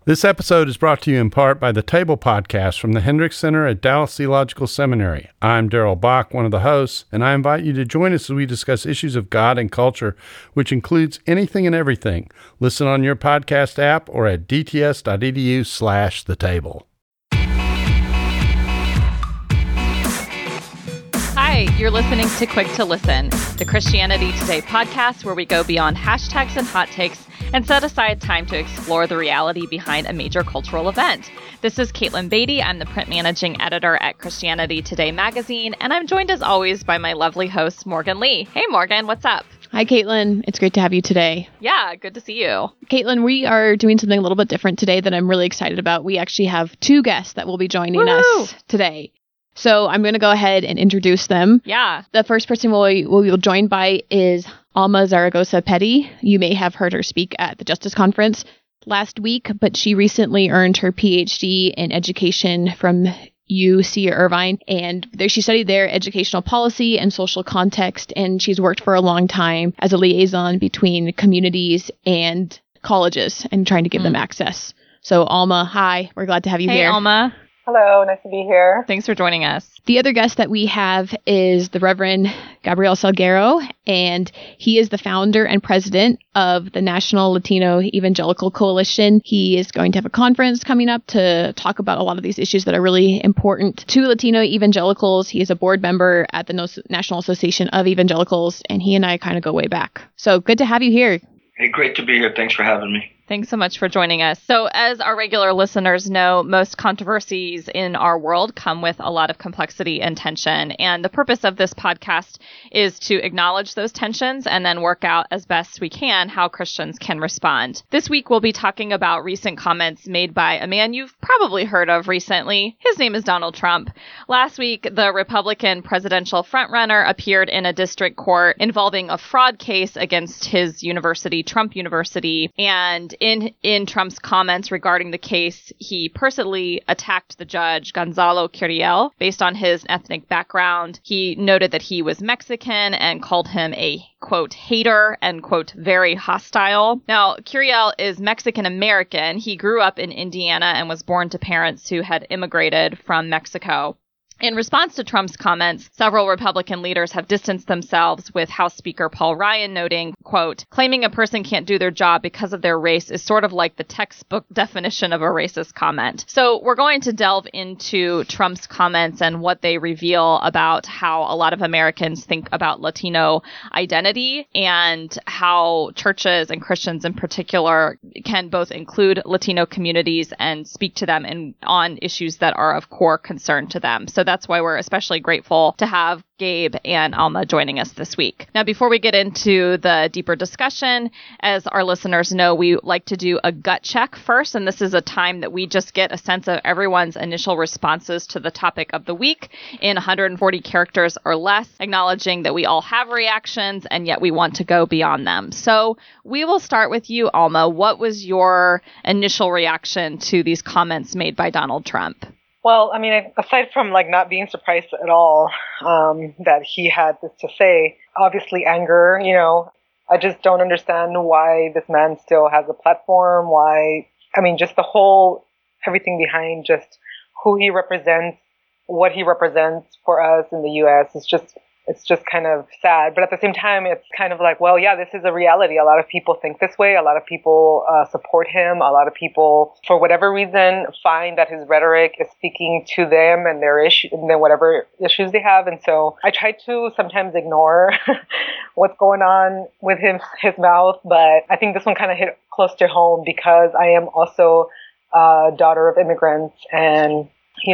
This episode is brought to you in part by the Table Podcast from the Hendricks Center at Dallas Theological Seminary. I'm Daryl Bach, one of the hosts, and I invite you to join us as we discuss issues of God and culture, which includes anything and everything. Listen on your podcast app or at dts.edu/thetable. Hi, you're listening to Quick to Listen, the Christianity Today podcast where we go beyond hashtags and hot takes and set aside time to explore the reality behind a major cultural event. This is Caitlin Beatty. I'm the print managing editor at Christianity Today magazine, and I'm joined as always by my lovely host, Morgan Lee. Hey, Morgan, what's up? Hi, Caitlin. It's great to have you today. Yeah, good to see you. Caitlin, we are doing something a little bit different today that I'm really excited about. We actually have two guests that will be joining us today. So I'm going to go ahead and introduce them. Yeah. The first person we'll be joined by is Alma Zaragoza Petty. You may have heard her speak at the Justice Conference last week, but she recently earned her PhD in education from UC Irvine, and she studied their educational policy and social context, and she's worked for a long time as a liaison between communities and colleges and trying to give them access. So Alma, hi. We're glad to have you here. Hey, Alma. Hello, nice to be here. Thanks for joining us. The other guest that we have is the Reverend Gabriel Salguero, and he is the founder and president of the National Latino Evangelical Coalition. He is going to have a conference coming up to talk about a lot of these issues that are really important to Latino evangelicals. He is a board member at the National Association of Evangelicals, and he and I kind of go way back. So good to have you here. Hey, great to be here. Thanks for having me. Thanks so much for joining us. So as our regular listeners know, most controversies in our world come with a lot of complexity and tension. And the purpose of this podcast is to acknowledge those tensions and then work out as best we can how Christians can respond. This week, we'll be talking about recent comments made by a man you've probably heard of recently. His name is Donald Trump. Last week, the Republican presidential frontrunner appeared in a district court involving a fraud case against his university, Trump University, and in Trump's comments regarding the case, he personally attacked the judge, Gonzalo Curiel, based on his ethnic background. He noted that he was Mexican and called him a, quote, hater and, quote, very hostile. Now, Curiel is Mexican-American. He grew up in Indiana and was born to parents who had immigrated from Mexico. In response to Trump's comments, several Republican leaders have distanced themselves, with House Speaker Paul Ryan noting, quote, claiming a person can't do their job because of their race is sort of like the textbook definition of a racist comment. So we're going to delve into Trump's comments and what they reveal about how a lot of Americans think about Latino identity and how churches and Christians in particular can both include Latino communities and speak to them on issues that are of core concern to them. So that's why we're especially grateful to have Gabe and Alma joining us this week. Now, before we get into the deeper discussion, as our listeners know, we like to do a gut check first, and this is a time that we just get a sense of everyone's initial responses to the topic of the week in 140 characters or less, acknowledging that we all have reactions, and yet we want to go beyond them. So we will start with you, Alma. What was your initial reaction to these comments made by Donald Trump? Well, I mean, aside from not being surprised at all that he had this to say, obviously anger, I just don't understand why this man still has a platform, just everything behind just who he represents, what he represents for us in the U.S. It's just kind of sad. But at the same time, it's kind of like, well, yeah, this is a reality. A lot of people think this way. A lot of people support him. A lot of people, for whatever reason, find that his rhetoric is speaking to them and their issue, and then whatever issues they have. And so I try to sometimes ignore what's going on with his mouth. But I think this one kind of hit close to home because I am also a daughter of immigrants, and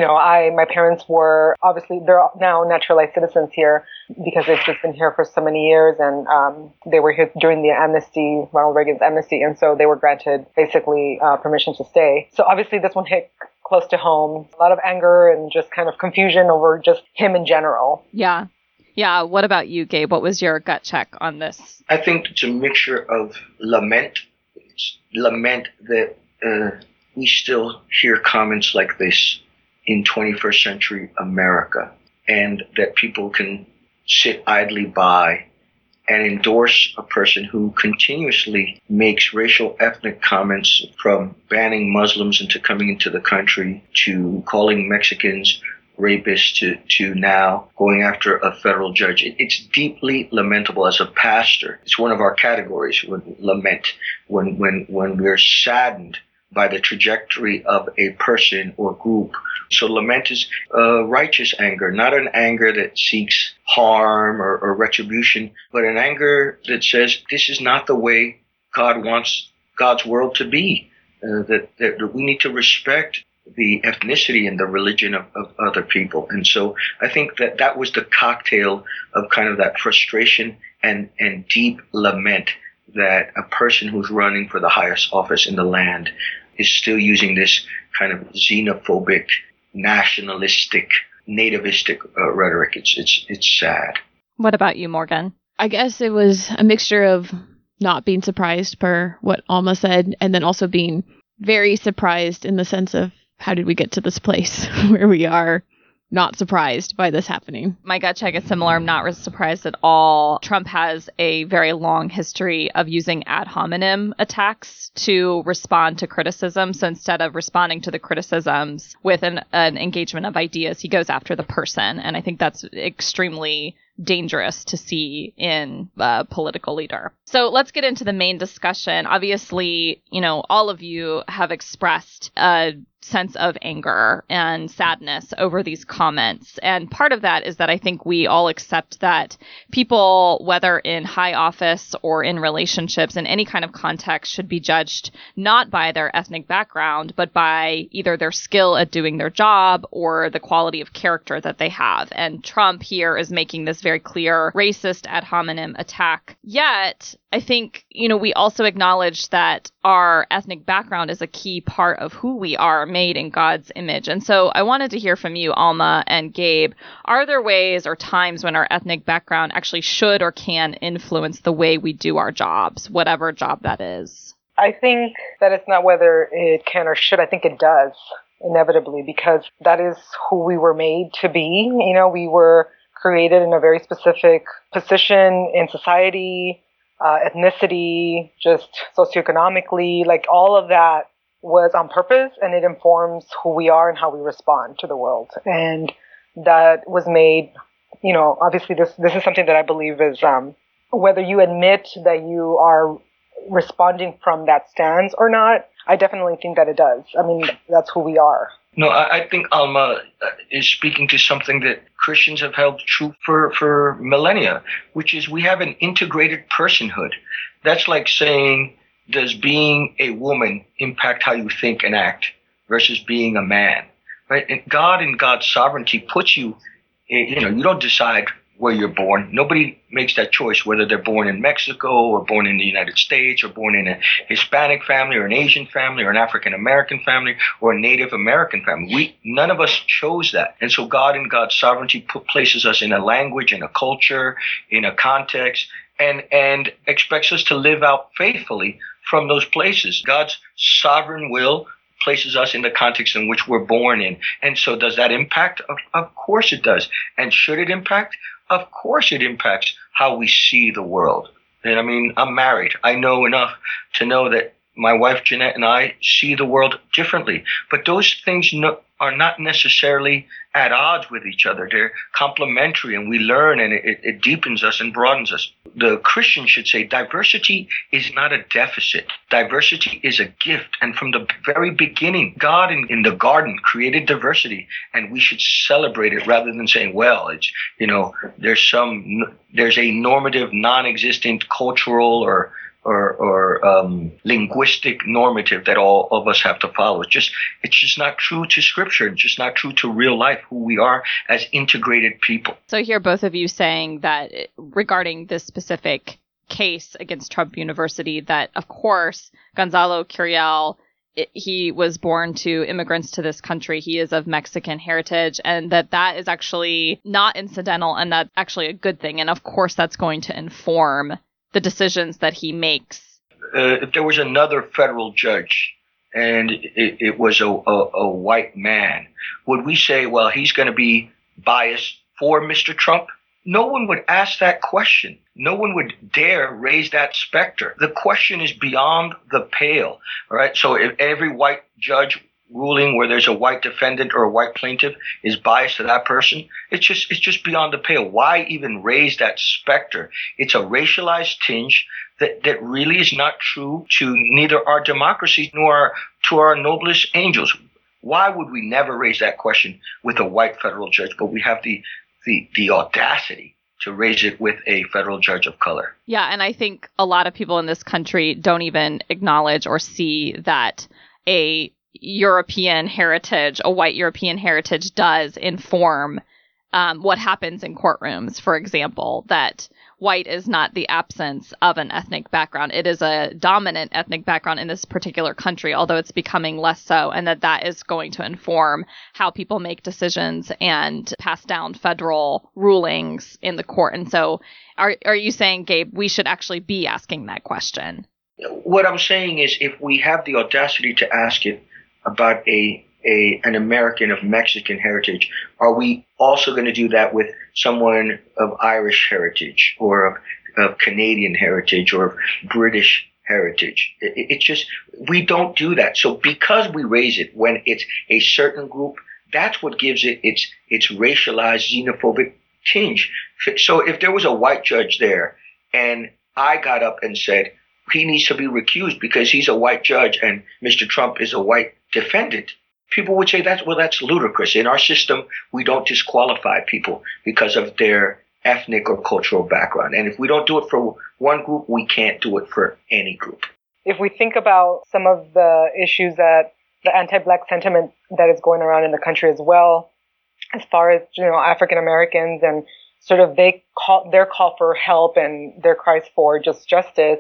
my parents were they're now naturalized citizens here because they've just been here for so many years, and they were here during the amnesty, Ronald Reagan's amnesty, and so they were granted basically permission to stay. So obviously this one hit close to home. A lot of anger and just kind of confusion over just him in general. Yeah. Yeah. What about you, Gabe? What was your gut check on this? I think it's a mixture of lament that we still hear comments like this in 21st century America, and that people can sit idly by and endorse a person who continuously makes racial ethnic comments, from banning Muslims into coming into the country to calling Mexicans rapists to now going after a federal judge. It's deeply lamentable. As a pastor, it's one of our categories, lament, when we're saddened by the trajectory of a person or group. So lament is righteous anger, not an anger that seeks harm or retribution, but an anger that says this is not the way God wants God's world to be, that we need to respect the ethnicity and the religion of other people. And so I think that was the cocktail of kind of that frustration and deep lament that a person who's running for the highest office in the land is still using this kind of xenophobic, nationalistic, nativistic rhetoric. It's sad. What about you, Morgan? I guess it was a mixture of not being surprised per what Alma said, and then also being very surprised in the sense of, how did we get to this place where we are not surprised by this happening? My gut check is similar. I'm not surprised at all. Trump has a very long history of using ad hominem attacks to respond to criticism. So instead of responding to the criticisms with an engagement of ideas, he goes after the person. And I think that's extremely dangerous to see in a political leader. So let's get into the main discussion. Obviously, all of you have expressed a sense of anger and sadness over these comments. And part of that is that I think we all accept that people, whether in high office or in relationships in any kind of context, should be judged not by their ethnic background, but by either their skill at doing their job or the quality of character that they have. And Trump here is making this very clear racist ad hominem attack. Yet, I think, we also acknowledge that our ethnic background is a key part of who we are, made in God's image. And so I wanted to hear from you, Alma and Gabe. Are there ways or times when our ethnic background actually should or can influence the way we do our jobs, whatever job that is? I think that it's not whether it can or should. I think it does, inevitably, because that is who we were made to be. We were created in a very specific position in society, ethnicity, just socioeconomically, like all of that was on purpose, and it informs who we are and how we respond to the world. And that was made, obviously this is something that I believe is, whether you admit that you are responding from that stance or not, I definitely think that it does. I mean, that's who we are. No, I think Alma is speaking to something that Christians have held true for millennia, which is we have an integrated personhood. That's like saying, does being a woman impact how you think and act versus being a man, right? And God in God's sovereignty puts you, you don't decide where you're born. Nobody makes that choice, whether they're born in Mexico or born in the United States or born in a Hispanic family or an Asian family or an African American family or a Native American family. None of us chose that. And so God in God's sovereignty places us in a language, in a culture, in a context, and expects us to live out faithfully from those places. God's sovereign will places us in the context in which we're born in. And so does that impact? Of course it does. And should it impact? Of course it impacts how we see the world. And I mean, I'm married. I know enough to know that my wife Jeanette and I see the world differently. But those things are not necessarily at odds with each other. They're complementary, and we learn, and it deepens us and broadens us. The Christian should say diversity is not a deficit. Diversity is a gift. And from the very beginning, God in the garden created diversity, and we should celebrate it rather than saying, well, it's, there's a normative, non-existent cultural or linguistic normative that all of us have to follow. It's just not true to Scripture. It's just not true to real life, who we are as integrated people. So I hear both of you saying that regarding this specific case against Trump University, that of course Gonzalo Curiel, he was born to immigrants to this country. He is of Mexican heritage, and that is actually not incidental, and that's actually a good thing. And of course that's going to inform the decisions that he makes. If there was another federal judge and it was a white man, would we say, well, he's going to be biased for Mr. Trump no one would ask that question. No one would dare raise that specter. The question is beyond the pale, all right? So if every white judge ruling where there's a white defendant or a white plaintiff is biased to that person, it's just beyond the pale. Why even raise that specter? It's a racialized tinge that really is not true to neither our democracy nor to our noblest angels. Why would we never raise that question with a white federal judge, but we have the audacity to raise it with a federal judge of color? Yeah, and I think a lot of people in this country don't even acknowledge or see that a European heritage, a white European heritage, does inform what happens in courtrooms. For example, that white is not the absence of an ethnic background. It is a dominant ethnic background in this particular country, although it's becoming less so, and that is going to inform how people make decisions and pass down federal rulings in the court. And so are you saying, Gabe, we should actually be asking that question? What I'm saying is, if we have the audacity to ask it about an American of Mexican heritage, are we also going to do that with someone of Irish heritage or of Canadian heritage or of British heritage? It's just, we don't do that. So because we raise it when it's a certain group, that's what gives it its racialized, xenophobic tinge. So if there was a white judge there and I got up and said, he needs to be recused because he's a white judge and Mr. Trump is a white defendant, people would say that's ludicrous. In our system, we don't disqualify people because of their ethnic or cultural background. And if we don't do it for one group, we can't do it for any group. If we think about some of the issues that the anti-Black sentiment that is going around in the country as well, as far as, African Americans and sort of their call for help and their cries for just justice,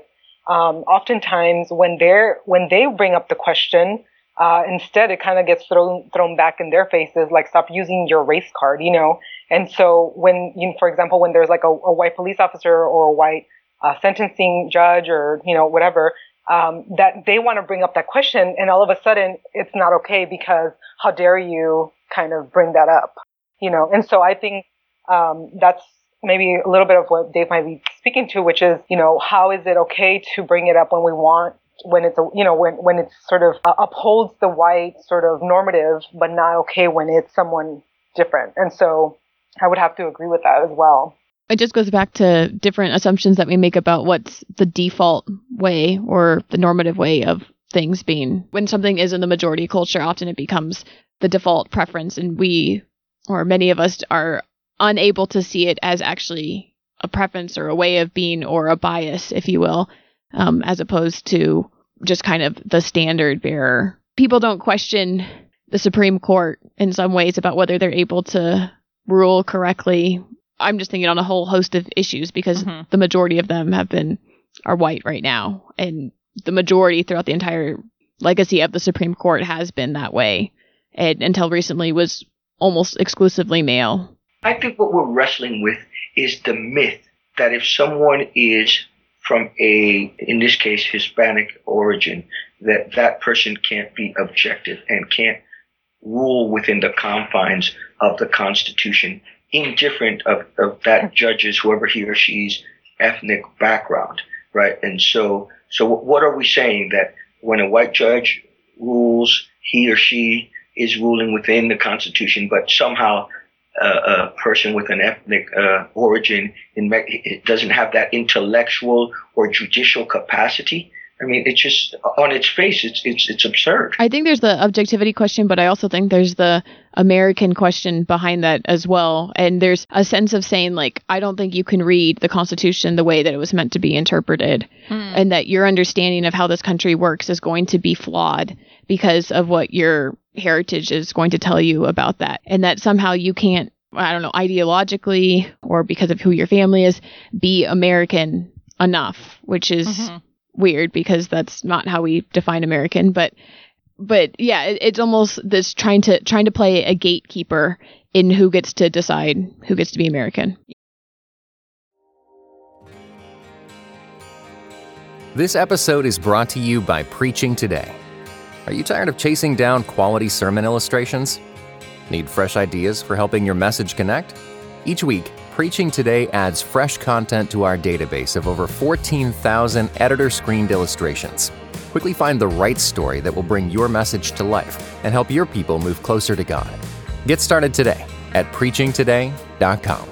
oftentimes when they bring up the question, instead, it kind of gets thrown back in their faces, like, stop using your race card, And so when, for example, when there's like a white police officer or a white sentencing judge or, whatever, that they want to bring up that question, and all of a sudden it's not okay because how dare you kind of bring that up, And so I think that's maybe a little bit of what Dave might be speaking to, which is, how is it okay to bring it up when it's when it sort of upholds the white sort of normative, but not okay when it's someone different. And so I would have to agree with that as well. It just goes back to different assumptions that we make about what's the default way or the normative way of things being. When something is in the majority culture, often it becomes the default preference, and we, or many of us, are unable to see it as actually a preference or a way of being or a bias, if you will. As opposed to just kind of the standard bearer. People don't question the Supreme Court in some ways about whether they're able to rule correctly. I'm just thinking on a whole host of issues because the majority of them are white right now. And the majority throughout the entire legacy of the Supreme Court has been that way. And until recently was almost exclusively male. I think what we're wrestling with is the myth that if someone is from in this case, Hispanic origin, that person can't be objective and can't rule within the confines of the Constitution, indifferent of that judge's, whoever he or she's ethnic background, right? And so what are we saying? That when a white judge rules, he or she is ruling within the Constitution, but somehow a person with an ethnic origin it doesn't have that intellectual or judicial capacity. I mean, it's just on its face, it's absurd. I think there's the objectivity question, but I also think there's the American question behind that as well. And there's a sense of saying, like, I don't think you can read the Constitution the way that it was meant to be interpreted, and that your understanding of how this country works is going to be flawed because of what your heritage is going to tell you about that. And that somehow you can't, I don't know, ideologically or because of who your family is, be American enough, which is weird because that's not how we define American. But yeah, it's almost this trying to play a gatekeeper in who gets to decide who gets to be American. This episode is brought to you by Preaching Today. Are you tired of chasing down quality sermon illustrations? Need fresh ideas for helping your message connect? Each week, Preaching Today adds fresh content to our database of over 14,000 editor-screened illustrations. Quickly find the right story that will bring your message to life and help your people move closer to God. Get started today at preachingtoday.com.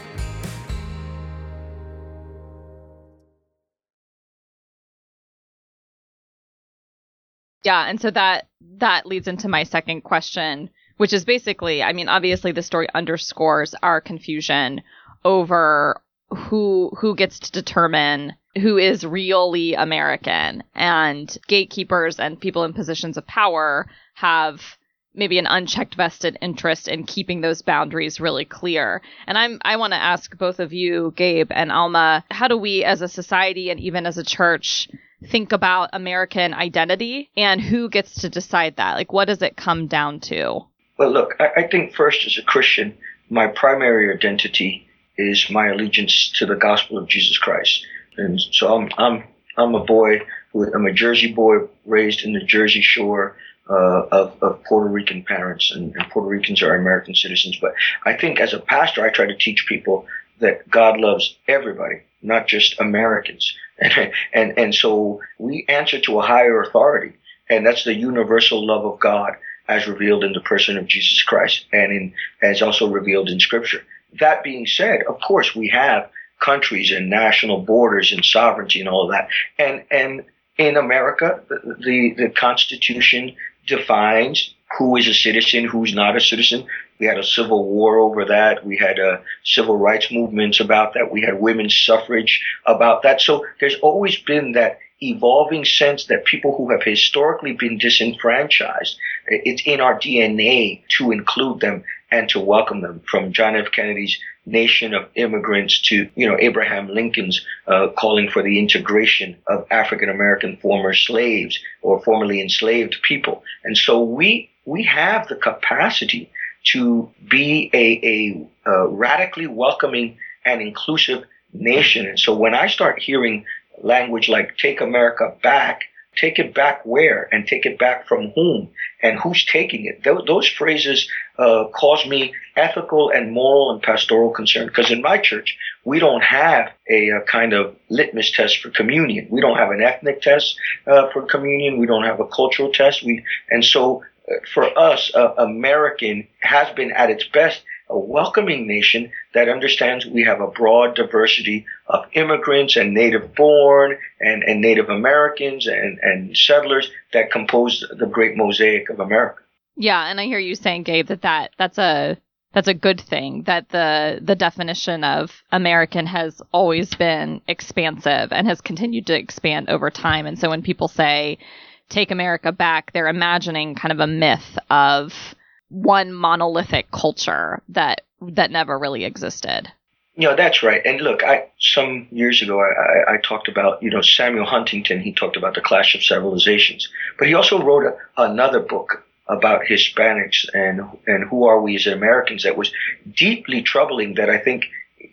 Yeah, and so that leads into my second question, which is basically, I mean, obviously the story underscores our confusion over who gets to determine who is really American, and gatekeepers and people in positions of power have maybe an unchecked vested interest in keeping those boundaries really clear. And I want to ask both of you, Gabe and Alma, how do we as a society and even as a church think about American identity and who gets to decide that? Like, what does it come down to? Well, look, I think first as a Christian, my primary identity is my allegiance to the gospel of Jesus Christ. And so I'm a boy, I'm a Jersey boy raised in the Jersey Shore of Puerto Rican parents, and Puerto Ricans are American citizens. But I think as a pastor, I try to teach people that God loves everybody, not just Americans. And so we answer to a higher authority, and that's the universal love of God as revealed in the person of Jesus Christ and as also revealed in Scripture. That being said, of course, we have countries and national borders and sovereignty and all of that. And in America, the Constitution defines who is a citizen, who's not a citizen. We had a civil war over that. We had civil rights movements about that. We had women's suffrage about that. So there's always been that evolving sense that people who have historically been disenfranchised, it's in our DNA to include them and to welcome them, from John F. Kennedy's Nation of Immigrants to, Abraham Lincoln's calling for the integration of African American former slaves or formerly enslaved people. And so we have the capacity to be a radically welcoming and inclusive nation. And so when I start hearing language like "take America back," take it back where? And take it back from whom? And who's taking it? Those phrases cause me ethical and moral and pastoral concern, because in my church, we don't have a kind of litmus test for communion. We don't have an ethnic test for communion. We don't have a cultural test. And so for us, American has been at its best a welcoming nation that understands we have a broad diversity of immigrants and native-born and Native Americans and settlers that compose the great mosaic of America. Yeah, and I hear you saying, Gabe, that's a good thing, that the definition of American has always been expansive and has continued to expand over time. And so when people say "take America back," they're imagining kind of a myth of one monolithic culture that never really existed. That's right. And look, some years ago, I talked about, Samuel Huntington. He talked about the clash of civilizations, but he also wrote another book about Hispanics and who are we as Americans that was deeply troubling, that I think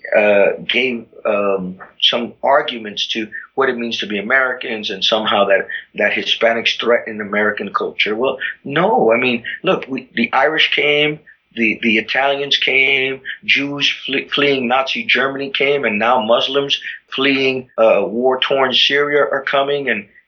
gave some arguments to what it means to be Americans, and somehow that Hispanics threaten American culture. Well, no. I mean, look, the Irish came, the Italians came, Jews fleeing Nazi Germany came, and now Muslims fleeing war-torn Syria are coming,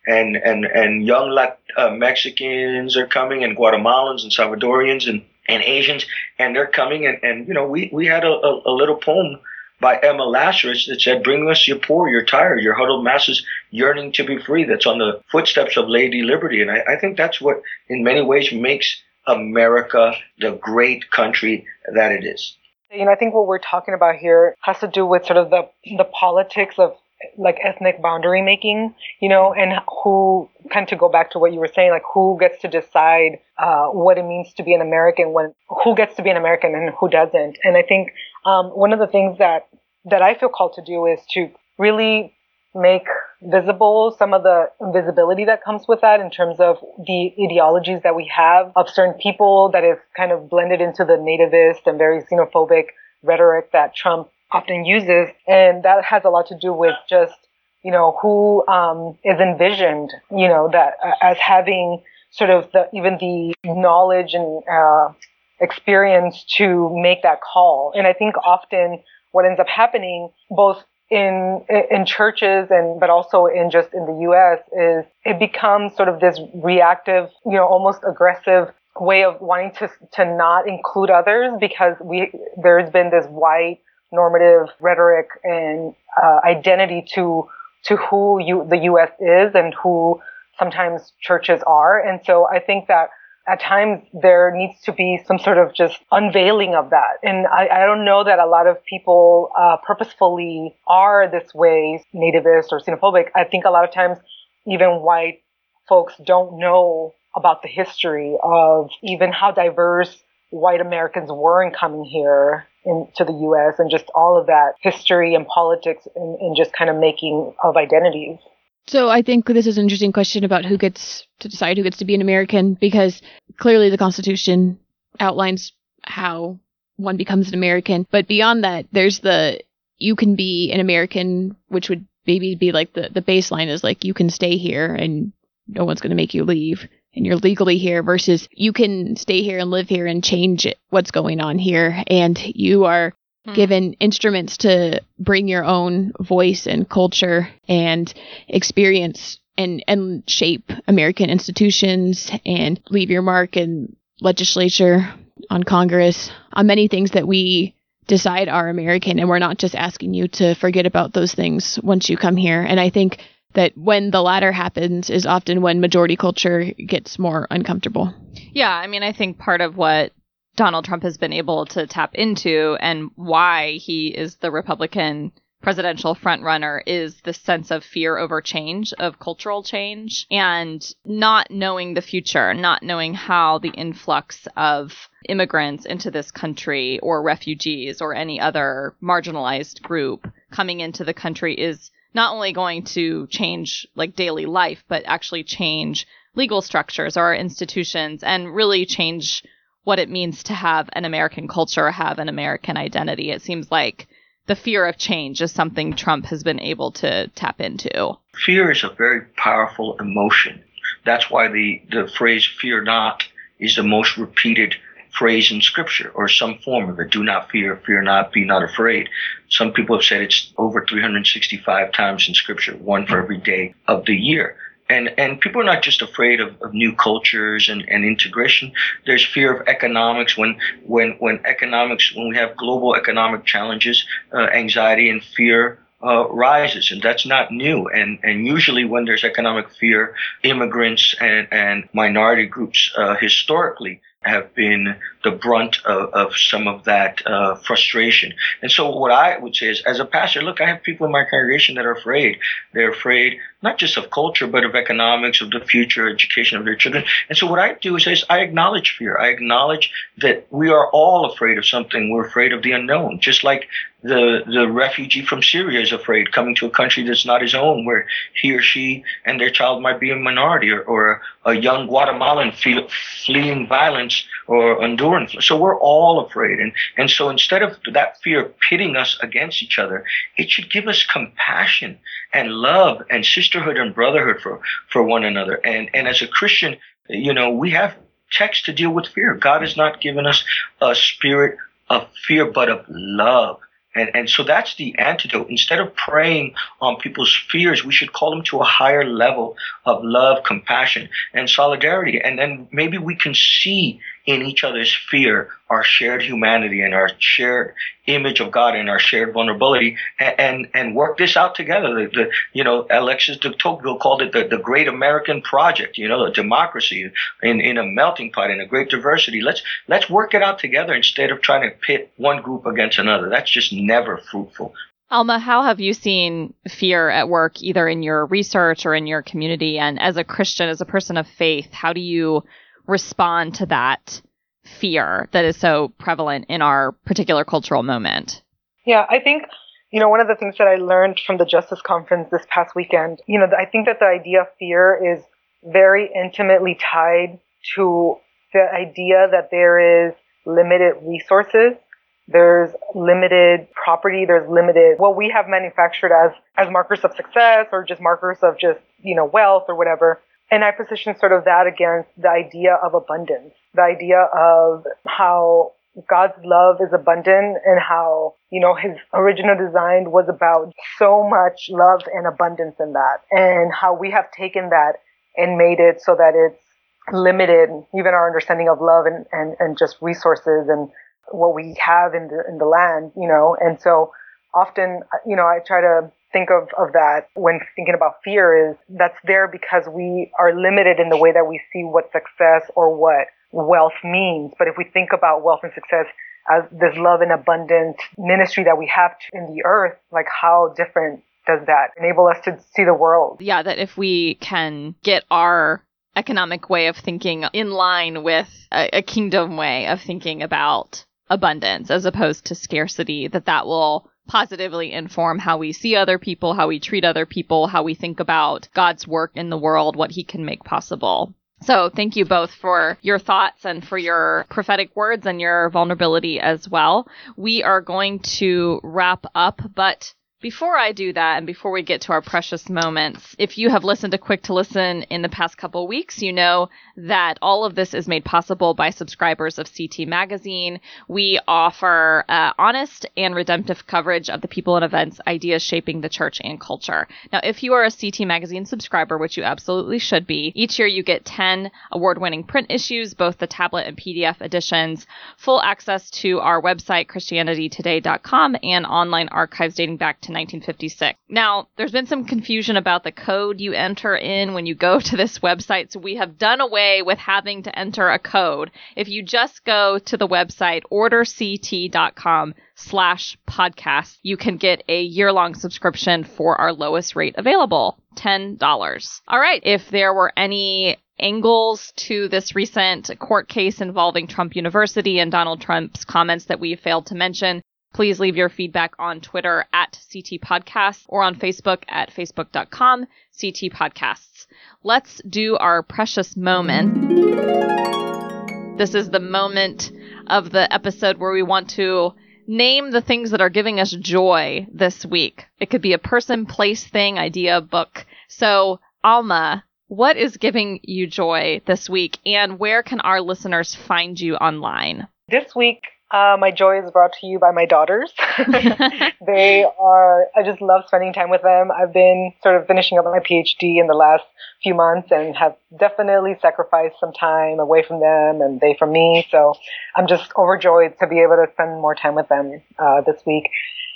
and young Mexicans are coming, and Guatemalans and Salvadorians and Asians, and they're coming. And we had a little poem by Emma Lazarus that said, "Bring us your poor, your tired, your huddled masses yearning to be free." That's on the footsteps of Lady Liberty. And I think that's what in many ways makes America the great country that it is. I think what we're talking about here has to do with sort of the politics of like ethnic boundary making, and who, kind of to go back to what you were saying, like who gets to decide what it means to be an American, who gets to be an American and who doesn't. And I think one of the things that I feel called to do is to really make visible some of the invisibility that comes with that in terms of the ideologies that we have of certain people that is kind of blended into the nativist and very xenophobic rhetoric that Trump often uses. And that has a lot to do with just, who is envisioned, that as having sort of even the knowledge and experience to make that call. And I think often what ends up happening both in churches but also in the U.S. is it becomes sort of this reactive, almost aggressive way of wanting to not include others because there's been this white normative rhetoric and identity to who the U.S. is and who sometimes churches are. And so I think that at times there needs to be some sort of just unveiling of that. And I don't know that a lot of people purposefully are this way, nativist or xenophobic. I think a lot of times even white folks don't know about the history of even how diverse white Americans were in coming here into the U.S. and just all of that history and politics and just kind of making of identities. So I think this is an interesting question about who gets to decide who gets to be an American, because clearly the Constitution outlines how one becomes an American. But beyond that, there's you can be an American, which would maybe be like the baseline is like you can stay here and no one's going to make you leave and you're legally here, versus you can stay here and live here and change what's going on here. And you are given instruments to bring your own voice and culture and experience and shape American institutions and leave your mark in legislature, on Congress, on many things that we decide are American. And we're not just asking you to forget about those things once you come here. And I think that when the latter happens is often when majority culture gets more uncomfortable. Yeah, I mean, I think part of what Donald Trump has been able to tap into and why he is the Republican presidential frontrunner is the sense of fear over change, of cultural change, and not knowing the future, not knowing how the influx of immigrants into this country or refugees or any other marginalized group coming into the country is not only going to change like daily life, but actually change legal structures or our institutions and really change what it means to have an American culture, have an American identity. It seems like the fear of change is something Trump has been able to tap into. Fear is a very powerful emotion. That's why the phrase fear not is the most repeated phrase in Scripture, or some form of it. Do not fear, fear not, be not afraid. Some people have said it's over 365 times in Scripture, one for every day of the year. And people are not just afraid of new cultures and integration. There's fear of economics. When we have global economic challenges, anxiety and fear rises, and that's not new. And usually when there's economic fear, immigrants and minority groups historically have been the brunt of some of that frustration. And so what I would say is, as a pastor, look, I have people in my congregation that are afraid. They're afraid not just of culture, but of economics, of the future, education of their children. And so what I do is I acknowledge fear. I acknowledge that we are all afraid of something. We're afraid of the unknown, just like the refugee from Syria is afraid coming to a country that's not his own, where he or she and their child might be a minority, or a young Guatemalan fleeing violence or Honduran. So we're all afraid. And so instead of that fear pitting us against each other, it should give us compassion and love and sisterhood and brotherhood for one another. And as a Christian, we have texts to deal with fear. God has not given us a spirit of fear, but of love. And so that's the antidote. Instead of preying on people's fears, we should call them to a higher level of love, compassion, and solidarity. And then maybe we can see in each other's fear our shared humanity and our shared image of God and our shared vulnerability, and work this out together. Alexis de Tocqueville called it the great American project, a democracy in a melting pot, in a great diversity. Let's work it out together instead of trying to pit one group against another. That's just never fruitful. Alma, how have you seen fear at work, either in your research or in your community? And as a Christian, as a person of faith, how do you respond to that fear that is so prevalent in our particular cultural moment? Yeah, I think, one of the things that I learned from the Justice Conference this past weekend, I think that the idea of fear is very intimately tied to the idea that there is limited resources, there's limited property, there's limited what we have manufactured as markers of success or just markers of just, wealth or whatever. And I position sort of that against the idea of abundance, the idea of how God's love is abundant and how, his original design was about so much love and abundance in that, and how we have taken that and made it so that it's limited, even our understanding of love and just resources and what we have in the land, and so often, I try to think of that when thinking about fear is that's there because we are limited in the way that we see what success or what wealth means. But if we think about wealth and success as this love and abundant ministry that we have in the earth, like how different does that enable us to see the world? Yeah, that if we can get our economic way of thinking in line with a kingdom way of thinking about abundance as opposed to scarcity, that will positively inform how we see other people, how we treat other people, how we think about God's work in the world, what he can make possible. So thank you both for your thoughts and for your prophetic words and your vulnerability as well. We are going to wrap up, but before I do that, and before we get to our precious moments, if you have listened to Quick to Listen in the past couple weeks, you know that all of this is made possible by subscribers of CT Magazine. We offer honest and redemptive coverage of the people and events, ideas shaping the church and culture. Now, if you are a CT Magazine subscriber, which you absolutely should be, each year you get 10 award-winning print issues, both the tablet and PDF editions, full access to our website, ChristianityToday.com, and online archives dating back to 1956. Now, there's been some confusion about the code you enter in when you go to this website, so we have done away with having to enter a code. If you just go to the website, orderct.com/podcast, you can get a year-long subscription for our lowest rate available, $10. All right, if there were any angles to this recent court case involving Trump University and Donald Trump's comments that we failed to mention, please leave your feedback on Twitter at CT Podcasts or on Facebook at facebook.com CT Podcasts. Let's do our precious moment. This is the moment of the episode where we want to name the things that are giving us joy this week. It could be a person, place, thing, idea, book. So, Alma, what is giving you joy this week, and where can our listeners find you online? This week, my joy is brought to you by my daughters. I just love spending time with them. I've been sort of finishing up my PhD in the last few months and have definitely sacrificed some time away from them and they from me. So I'm just overjoyed to be able to spend more time with them this week.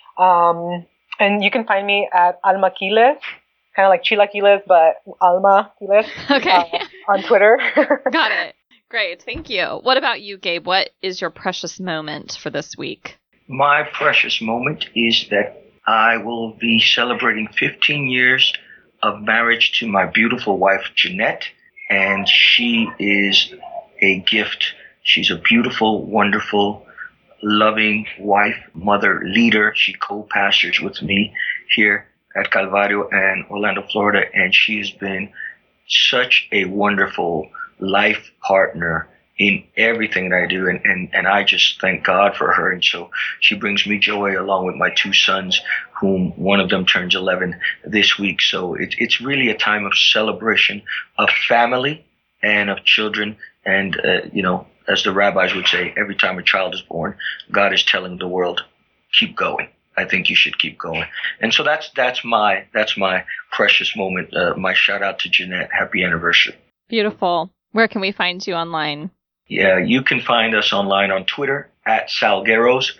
And you can find me at Alma Quiles, kind of like Chilaquiles, but Alma Quiles. Okay. On Twitter. Got it. Great. Thank you. What about you, Gabe? What is your precious moment for this week? My precious moment is that I will be celebrating 15 years of marriage to my beautiful wife, Jeanette, and she is a gift. She's a beautiful, wonderful, loving wife, mother, leader. She co-pastors with me here at Calvario and Orlando, Florida, and she has been such a wonderful life partner in everything that I do, and I just thank God for her. And so she brings me joy along with my two sons, whom one of them turns 11 this week. So it's really a time of celebration of family and of children. And as the rabbis would say, every time a child is born, God is telling the world, keep going. I think you should keep going. And so that's my precious moment. My shout out to Jeanette. Happy anniversary. Beautiful. Where can we find you online? Yeah, you can find us online on Twitter at Salgueros,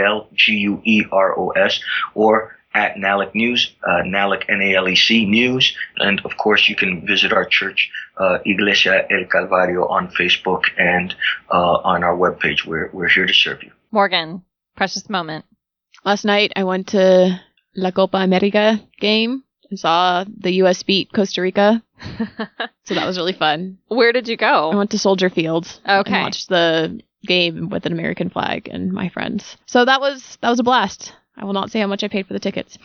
SALGUEROS, or at NALEC News, NALEC, NALEC News. And of course, you can visit our church, Iglesia El Calvario, on Facebook and on our webpage. We're here to serve you. Morgan, precious moment. Last night, I went to La Copa America game and saw the U.S. beat Costa Rica. So that was really fun. Where did you go? I went to Soldier Field. Okay. And watched the game with an American flag and my friends. So that was a blast. I will not say how much I paid for the tickets.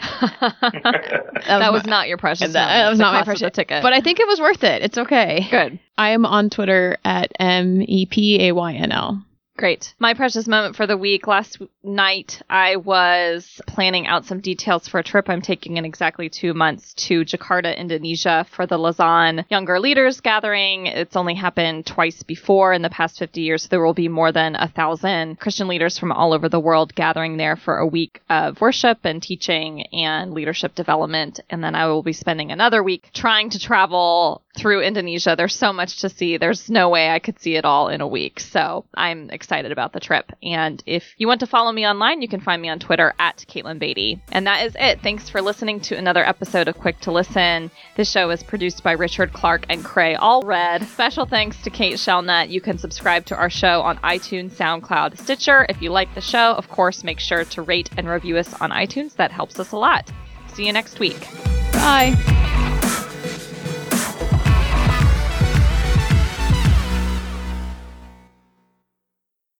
That was not your precious moment. That was not my precious ticket. But I think it was worth it. It's okay. Good. I am on Twitter at MEPAYNL. Great. My precious moment for the week. Last night, I was planning out some details for a trip I'm taking in exactly 2 months to Jakarta, Indonesia for the Lausanne Younger Leaders Gathering. It's only happened twice before in the past 50 years. So there will be more than 1,000 Christian leaders from all over the world gathering there for a week of worship and teaching and leadership development. And then I will be spending another week trying to travel through Indonesia. There's so much to see. There's no way I could see it all in a week. So I'm excited about the trip. And if you want to follow me online, you can find me on Twitter at Caitlin Beatty. And that is it. Thanks for listening to another episode of Quick to Listen. This show is produced by Richard Clark and Cray Allred. Special thanks to Kate Shellnut. You can subscribe to our show on iTunes, SoundCloud, Stitcher. If you like the show, of course, make sure to rate and review us on iTunes. That helps us a lot. See you next week. Bye.